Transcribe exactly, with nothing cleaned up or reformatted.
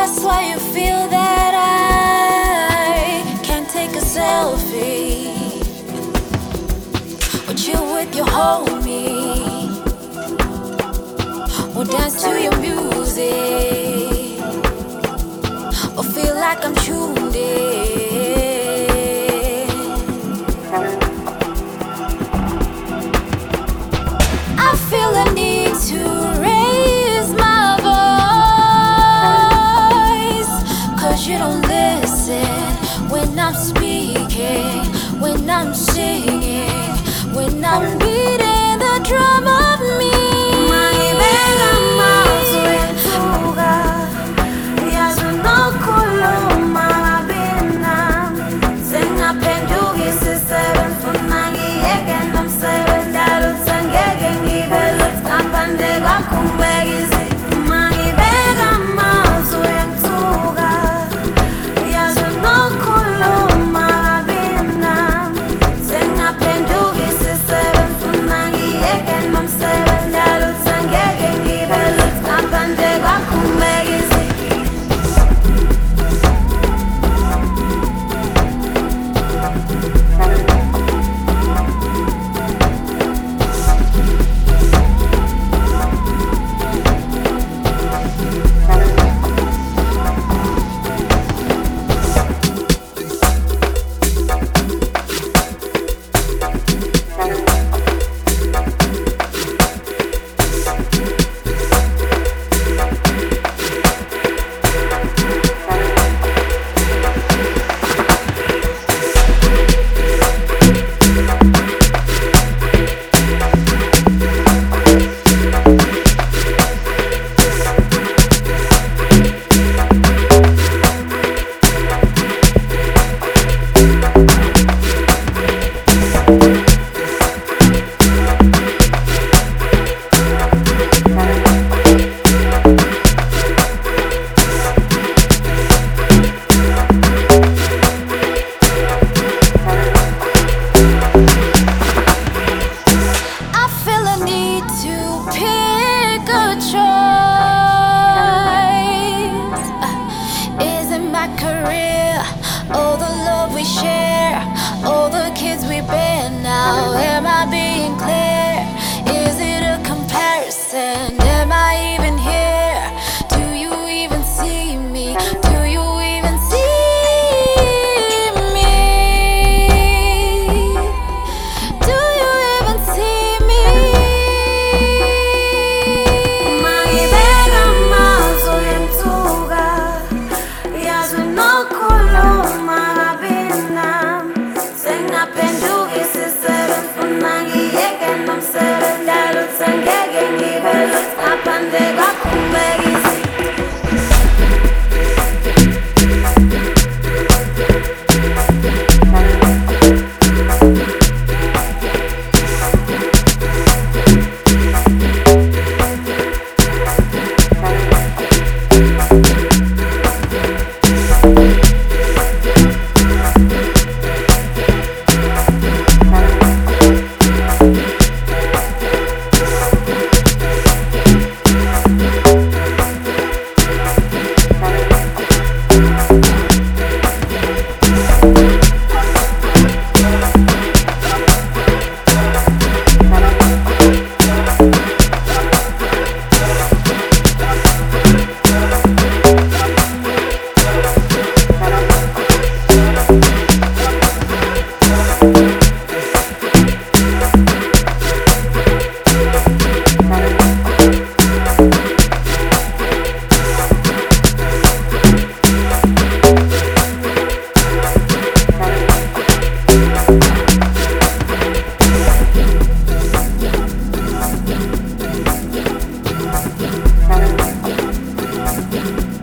That's why you feel that I can't take a selfie with you with your homie, or dance to your music, or feel like I'm tuned in. I feel a need to raise my voice, 'cause you don't listen when I'm speaking, when I'm singing, when I'm beating the drum of me. All the love we share, all the kids we bear now. Am I being clear? Is it a comparison? Am I even here? Do you even see me? Do you even see me? Do you even see me? Thank you.